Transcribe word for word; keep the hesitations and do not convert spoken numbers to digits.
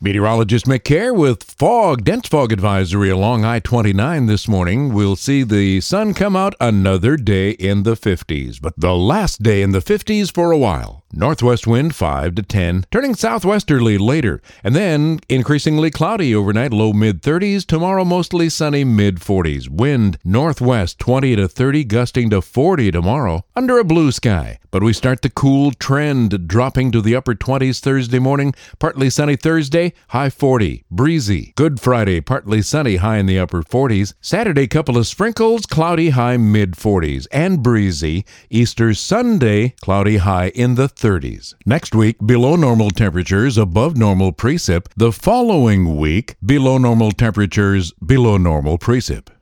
Meteorologist Mick Kerr with fog, dense fog advisory along I twenty-nine this morning. We'll see the sun come out another day in the fifties, but the last day in the fifties for a while. Northwest wind five to ten, turning southwesterly later, and then increasingly cloudy overnight, low mid-thirties. Tomorrow mostly sunny, mid-forties. Wind northwest twenty to thirty, gusting to forty tomorrow, under a blue sky. But we start the cool trend, dropping to the upper twenties Thursday morning, partly sunny Thursday, high forty, breezy. Good Friday, partly sunny, high in the upper forties. Saturday, couple of sprinkles, cloudy, high mid-forties, and breezy. Easter Sunday, cloudy, high in the thirties. Next week, below normal temperatures, above normal precip. The following week, below normal temperatures, below normal precip.